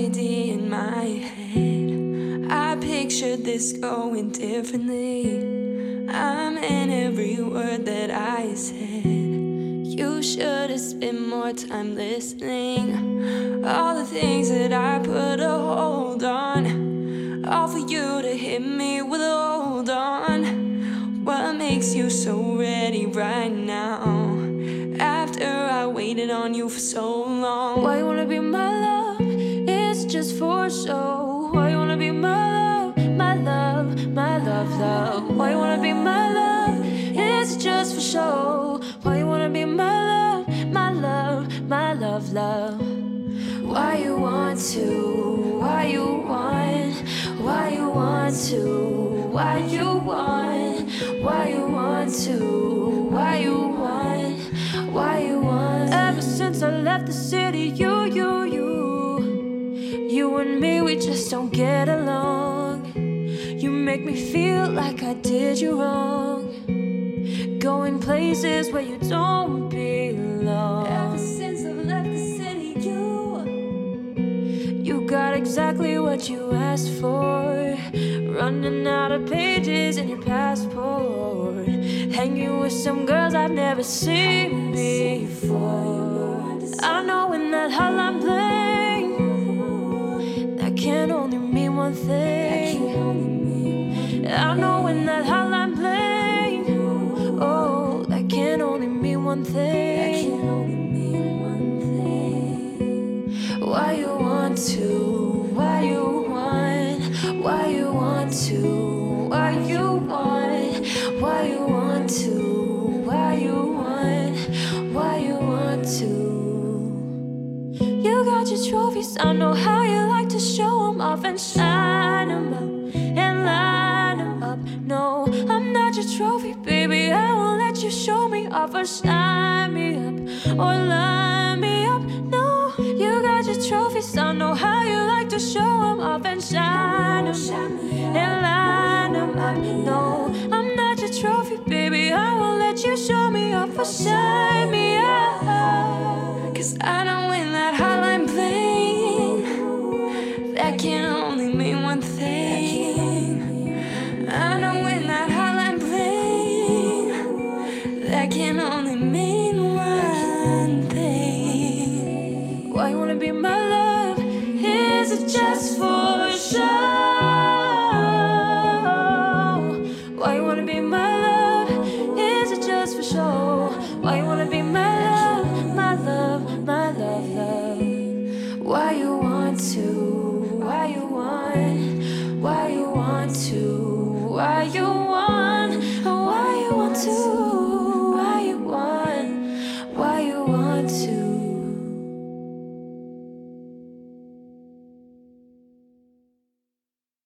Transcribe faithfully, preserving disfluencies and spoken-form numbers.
idea in my head. I pictured this going differently. I'm in every word that I said. You should have spent more time listening. All the things that I put a hold on, all for you to hit me with a hold on. What makes you so ready right now, after I waited on you for so long? Why you wanna be my love? It's just for show. Why you wanna be my love? My love, my love, love. Why you wanna be my love? It's just for show. Why you wanna be my love? My love, my love, love. Why you want to? Why you want? Why you want to? Why you want? Why you want to? Why you want? Why you want? Ever since I left the city, you, you, you, you and me, we just don't get along. You make me feel like I did you wrong, going places where you don't belong. Ever since I left the city, you You got exactly what you asked for, running out of pages in your passport, hanging with some girls I've never seen before. I know when that hotline bling, that can only mean one thing. I know when that hotline bling, oh, that can only mean one thing. Why you want to? Why you want? Why you want to? Why you want? Why you want to? Why you want? Why you want to? You got your trophies, I know how you like to show them off and shine them up and line them up. No, I'm not your trophy, baby, I won't let you show me off or shine me up or line me up. No, you got your trophies, I know how you like to show them off and shine them and line them up. No, I'm not your trophy, baby, I won't let you show me off or shine me up. Cause I know when that hotline bling, that can only mean one thing. I know when that hotline bling, that can only mean one thing. Why you wanna be my love? Is it just for show? Why you wanna be my love? Is it just for show? Why you wanna be my love? My love, my love, love. Why you want to? Why you want? Why you want to? Why you want? Why you want to?